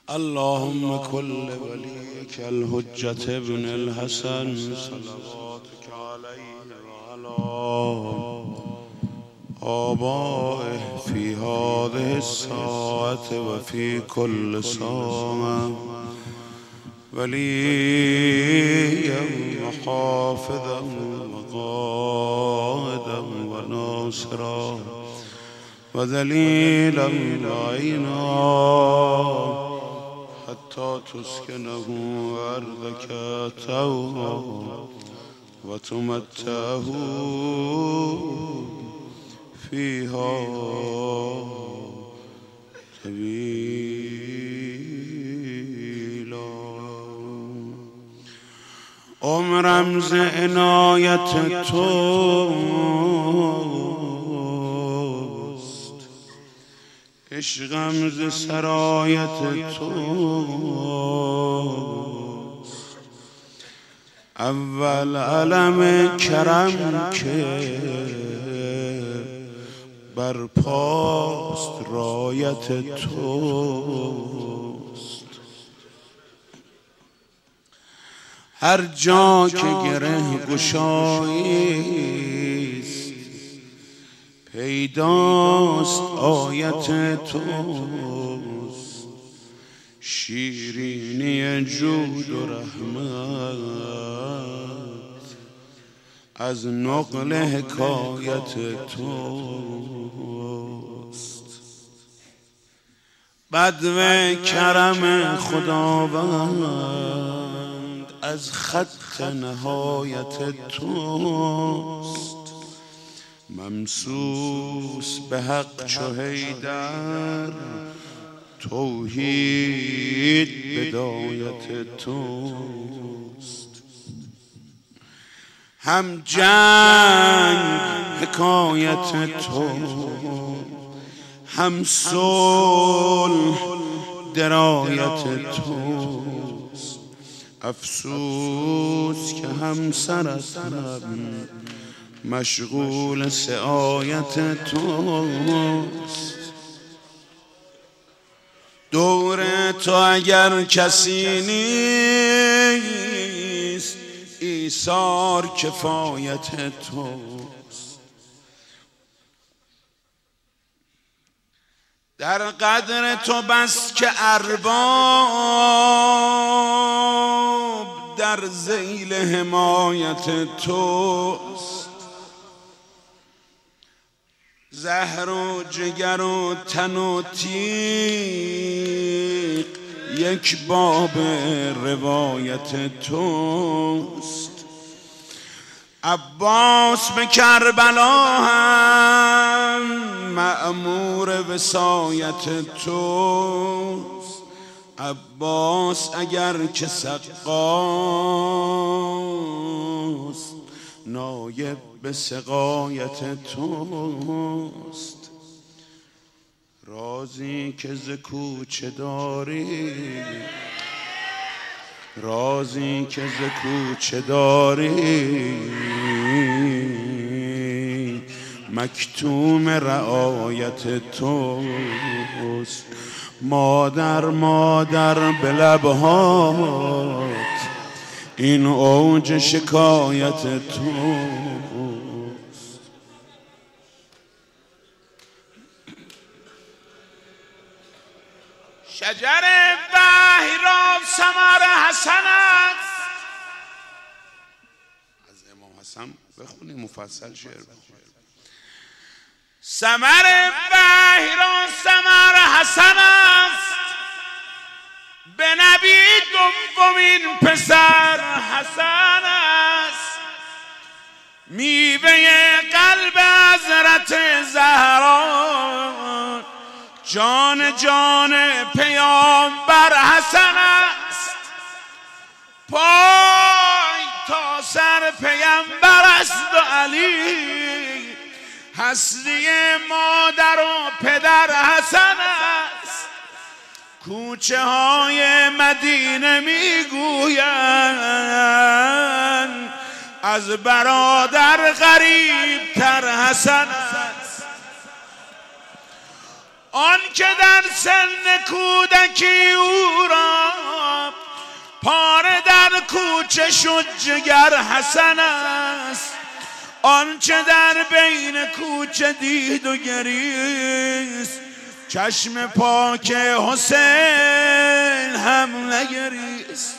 اللهم كل وليك الحجة ابن الحسن صلواتك عليه وعلى آبائه في هذه الساعة وفي كل ساعة وليا وحافظا وقائدا وناصرا وذليلا وعينا حتى تسكنه أرضك طوعا وتمتعه فيها طويلا. عمرم ز عنایت توست، عشقم ز سرایت توست. اول علم کرم که بر پاست رایت توست. هر جا که گره گشاییست پیداست آیت توست. شیرینی جود و رحمت از نقل حکایت توست. بدو کرم خداوند از خط نهایت توست. ممسوس به حق چو حیدر توحید بدایت توست. هم جنگ حکایت تو، هم صلح درایت توست. افسوس که همسرت هم مشغول سعایت توست. دور تو اگر کسی نیست ایثار کفایت توست. در قدر تو بس که ارباب در ذیل حمایت توست. زهر و جگر و تن و تیغ یک باب روایت توست. عباس به کربلا هم مأمور وصایت توست. عباس اگر که سقاست نایب به سقایت توست. رازی که ز کوچه داری، رازی که ز کوچه داری مکتوم رعایت توست. مادر مادر به لبهات این اوج شکایت توست. شجر وحی را ثمر حسن است. از امام حسن بخونی مفصل شعر بخونی. ثمر وحی را ثمر حسن است، به نبی دومین پسر حسن است. میوه قلب حضرت زهرا جان جان پیامبر حسن است. پای تا سر پیامبر است و علی هستی مادر و پدر حسن است. کوچه های مدینه میگویند از برادر غریب تر حسن است. آن که در سن کودکی او را پاره در کوچه شد جگر حسن است. آنچه در بین کوچه دید و گریست چشم پاک حسین هم نگریست.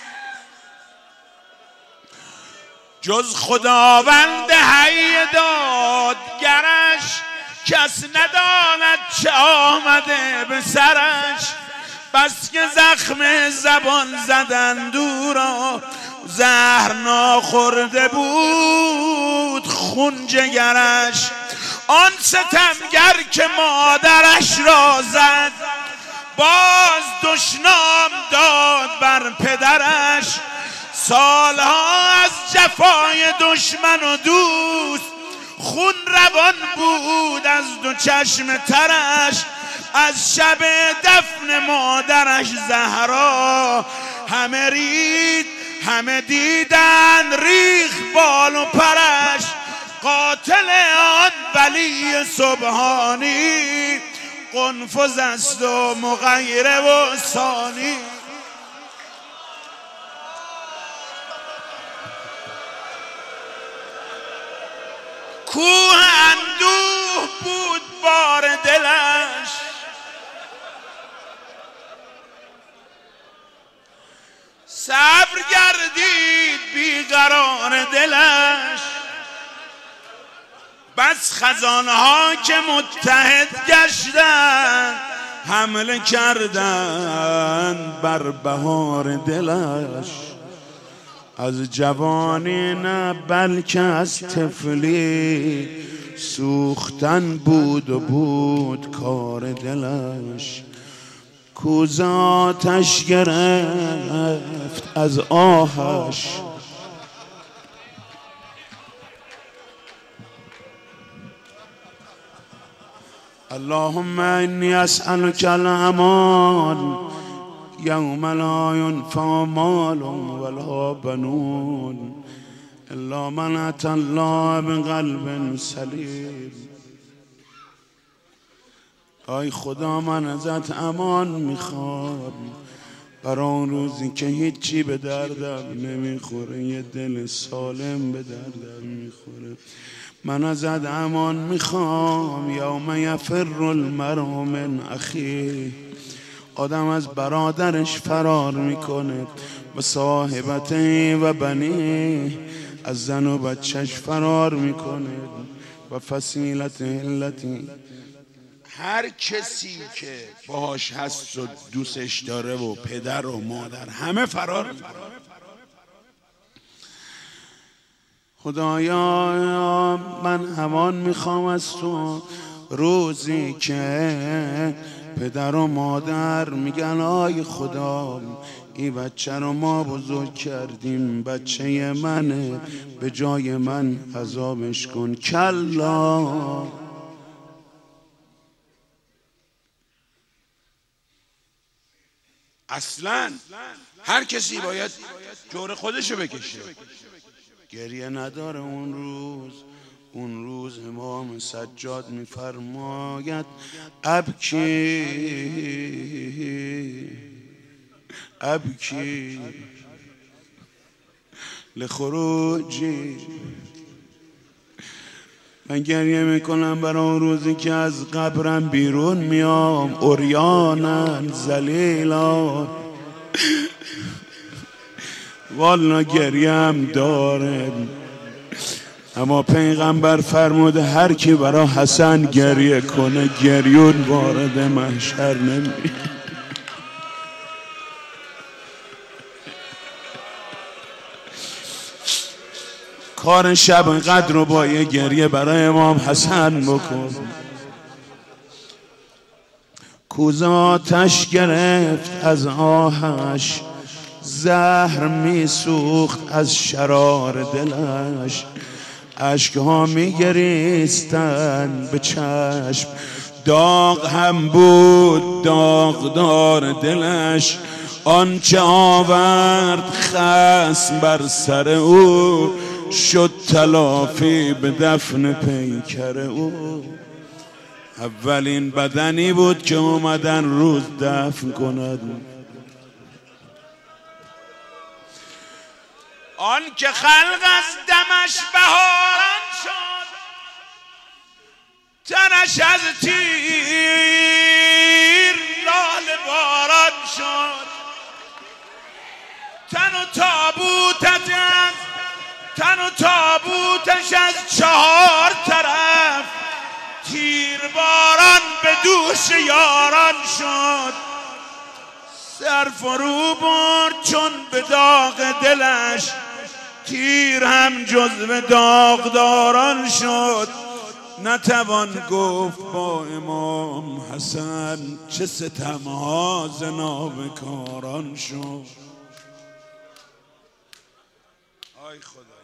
جز خداوند حی دادگرش کس نداند چه آمده به سرش. بس که زخم زبان زدند او را زهر ناخورده بود خون جگرش. آن ستمگر که مادرش را زد باز دشنام داد بر پدرش. سالها از جفای دشمن و دوست خون روان بود از دو چشم ترش. از شب دفن مادرش زهرا همه رید همه دیدن ریخ بال و پرش. قاتل آن ولی سبحانی قنفذ است و مغیره و ثانی. کوه اندوه بود بار دلش صبر گردید بیقرار دلش. بس خزانها که متحد گشتند حمله کردند بر بهار دلش. از جوانی نه بلکه از طفلی سوختن بود و بود کار دلش. کوزه آتش گرفت از آهش اللهم انی اسألک الامان یوم لا ینفع مال ولا بنون الا من اتى الله بقلب سلیم. ای خدا من ازت امان میخوام برای اون روزی که هیچی به دردم نمیخوره یه دل سالم به دردم میخوره. من ازت امان میخوام یوم یفر المرء من اخیه. آدم از برادرش فرار میکنه و صاحبته و بنی از زن و بچهش فرار میکنه و فصیلته التی. هر کسی که باهاش هست و دوستش داره و پدر و مادر همه فرار میکنه. خدایا من امان میخوام از تو روزی که پدر و مادر میگن آی خدا این بچه رو ما بزرگ کردیم بچه منه به جای من عذابش کن. کلا اصلا هر کسی باید جور خودشو بکشه. گریه نداره اون روز امام سجاد میفرماید ابکی لخروجی. من گریه میکنم برای اون روزی که از قبرم بیرون میام عریانن ذلیلا. والا گریه هم داره اما پیغمبر فرموده هر کی برای حسن گریه کنه گریون وارد محشر نمیشه. کار شب قدر رو با یه گریه برای امام حسن بکن. کوزه آتش گرفت از آهش زهر میسوخت از شرار دلش. اشکها میگریستن به چشم داغ هم بود داغدار دلش. آنچه آورد خصم بر سر او شد تلافی به دفن پیکر او. اولین بدنی بود که اومدن روز دفن کند. آن که خلق از دمش بهاران شد، تنش از تیر لاله باران شد. تن و تابوتش از 4 طرف تیر باران به دوش یاران شد. سر فرو برد چون به داغ دلش، تیر هم جزو داغداران شد. نتوان گفت با امام حسن، چه ستمها ز نابکاران شد. آی خدا.